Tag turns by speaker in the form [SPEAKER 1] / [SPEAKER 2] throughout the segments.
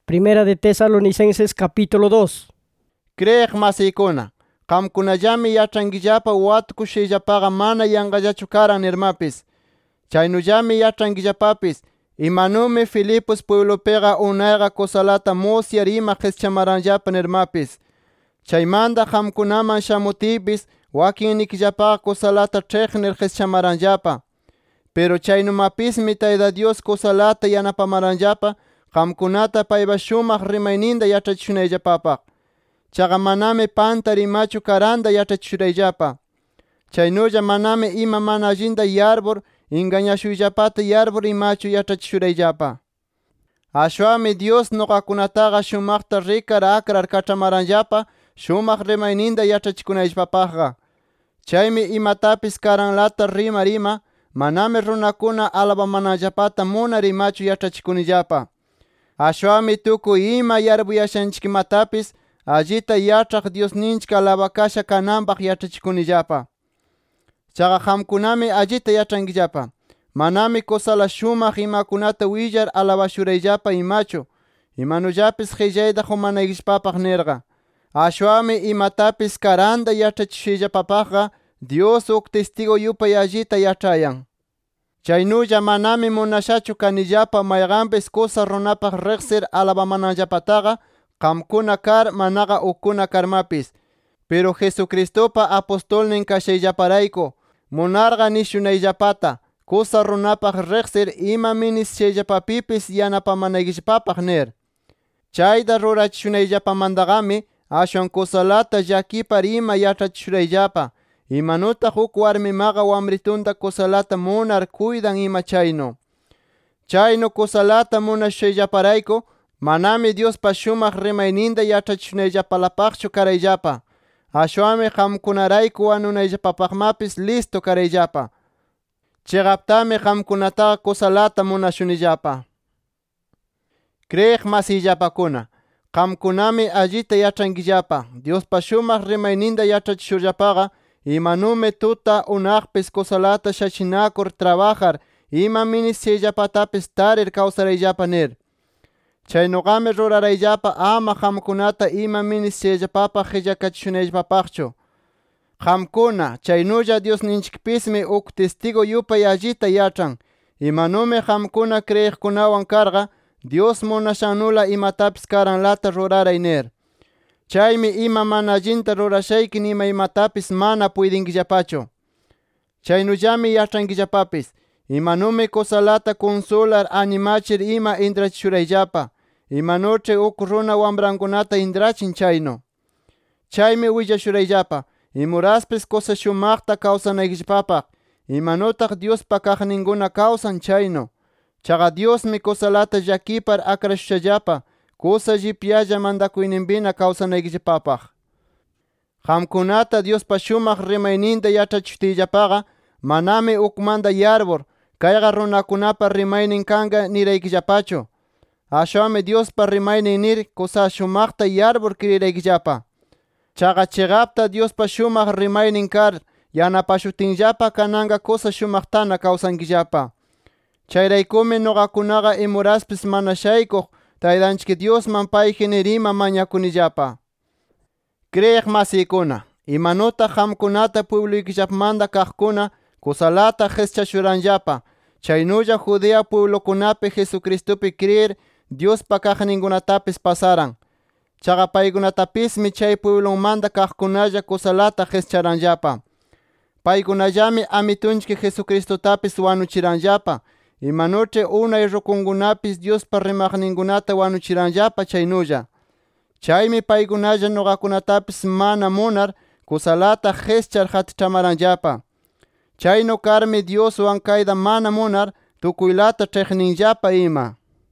[SPEAKER 1] Primera de Tesalonicenses capítulo 2.
[SPEAKER 2] Creek masikuna, qamkunallami yachangillapa watukushiyllapaqa mana yanqallachu karan nirmapis. Chaynullami yachangillapapis, imanumi Filipos pueblopega unayqa kusalata musyar ima qischamaranllapa nirmapis. Chaymanta qamkunaman shamutipis, wakinnikillapaqa kusalata ch'iqnir qischamaranllapa. Pero chaynumapismi Tayta Dios kusalata yanapamaranllapa, qamkunata paypa shumaq rimayninta yachachishunayllapapaq. Chaqa manami panta rimachu karanta yachachishurayllapa. Chaynulla manami ima mana allinta yarbur, engañashuyllapata yarbur imachu yachachishurayllapa. Ashwami Dios nuqakunataqa shumaqta rikar akrar kachamaranllapa, shumaq rimayninta yachachikunayllapapaqqa. Chaymi imatapis karanlata rima, manami runakuna alabamanallapata munar imachu yachachikunillapa. Ashwami tukuy ima yarbuyashanchikmatapis, allita yachaq Diosninchik alabakasha kananpaq yachachikunillapa. Chaqa qamkunami allita yachangillapa, manami kusala shumaq imakunata willar alabashurayllapa imachu, imanullapis qillayta humanaykillapapaq nirqa. Ashwami imatapis karanta yachachishuyllapapaqqa Dios uk testigo yupay allita yachayan. Chaynulla manami munashachu kanillapa mayqanpis kusa runapaq riqsir alabamanallapataqa, qamkuna kar manaqa ukkuna karmapis. Pero Jesucristopa apostolnin kashayllaparayku, munarqa nishunayllapata, kusa runapaq riqsir ima ministishayllapapipis yanapamanaykillapapaq nir. Chayta rurachishunayllapamantaqami, ashwan kusalata llakipar ima yachachishurayllapa, imanutaq huk warmimaqa wamritunta kusalata munar kuydan ima chaynu. Chaynu kusalata munashuyllaparayku, manami Diospa shumaq rimayninta yachachishunayllapalapaqchu karayllapa. Ashwami qamkunarayku wanunayllapapaqmapis listo karayllapa. Chiqaptami qamkunataqa kusalata munashunillapa. Creek masiyllapakuna, qamkunami allita yachangillapa, Diospa shumaq rimayninta yachachishurllapaqa, imanume tuta unaqpis kusalata shachinakur trabajar, ima ministishayllapatapis tarir kawsarayllapa nir. Chaynuqami rurarayllapa ama qamkunata ima ministishayllapapaq qillakachishunayllapapaqchu. Qamkuna, chaynulla Diosninchikpismi uk testigo yupay allita yachan, imanumi qamkuna creyiqkunawan karqa, Dios munashannula imatapis karanlata ruraray nir. Chaymi ima mana allinta rurashayki nima imatapis mana puydinkillapachu. Chaynullami yachangillapapis, imanumi kusalata consolar animachir ima intrachishurayllapa, imanuch'i uk runa wambrankunata intrachin chaynu. Chaymi willashurayllapa, imuraspis kusa shumaqta kawsanaykillapapaq, imanutaq Diospa kaqninkuna kawsan chaynu. Chaqa Diosmi kusalata llakipar akrashushallapa, kusa llipyalla mandakuyninpina kawsanaykillapapaq. Qamkunata Diospa shumaq rimayninta yachachishutiyllapaqa, manami ukmanta yarbur, kayqa runakunapa rimaynin kanqa niraykillapachu. Ashwami Diospa rimaynin nir kusa shumaqta yarbur kiriraykillapa. Chaqa chiqapta Diospa shumaq rimaynin kar, yanapashutinllapa kananqa kusa shumaqtana kawsankillapa. Chayraykumi nuqakunaqa imuraspis mana shaykuq, Taytanchik Diosman payji nirima mañakunillapa. Creyiq masiykunaa, imanutaq qamkunata puebluykillapamanta kaqkuna kusalata qischashuranllapa, chaynulla Judea pueblukunapi Jesucristopi creer Diospa kaqninkunatapis pasaran. Chaqa paykunatapismi chay pueblumanta kaqkunalla kusalata qischaranllapa. Paykunallami Amitunchik Jesucristotapis wanuchiranllapa, imanuch'i unay rukunkunapis Diospa rimaqninkunata wanuchiranllapa chaynulla. Chaymi paykunalla nuqakunatapis mana munar kusalata qischar qatichamaranllapa. Chaynu karmi Dioswan kayta mana munar tukuylata ch'iqninllapa ima.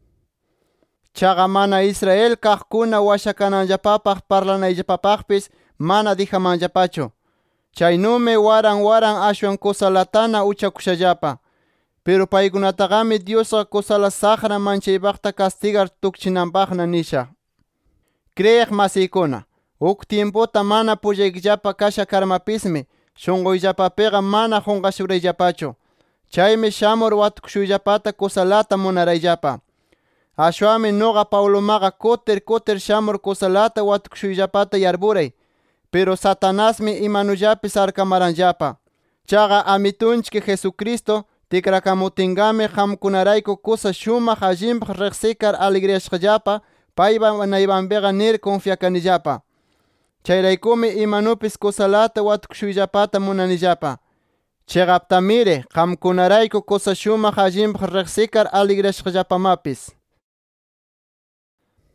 [SPEAKER 2] Chaqa mana Israel kaqkuna washakananllapapaq parlanayllapapaqpis mana dijamanllapachu. Chaynumi waran ashwan kusalatana uchakushallapa. Pero paykunataqami Diosqa kusala saqra manchaypaqta castigar tukchinanpaqna nisha. Creyiq masiykuna, uk tiemputa mana pullaykillapa kasha karmapismi, shunquyllapapiqa mana qunqashurayllapachu. Chaymi shamur watukushuyllapata kusalata munarayllapa. Ashwami noqa Paulomaqa kutir shamur kusalata watukushuyllapata yarburay. Pero Satanasmi imanullapis arkamaranllapa. Chaqa Amitunchik Jesucristo tikrakamutingami qamkunarayku kusa shumaq allinpaq riqsikar alegriyashqallapa paypa naypanpiqa nir confiakanillapa. Chayraykumi imanupis kusalata watukushuyllapata munanillapa. Chiqaptamire qamkunarayku kusa shumaq allinpaq riqsikar alegriyashqallapamapis.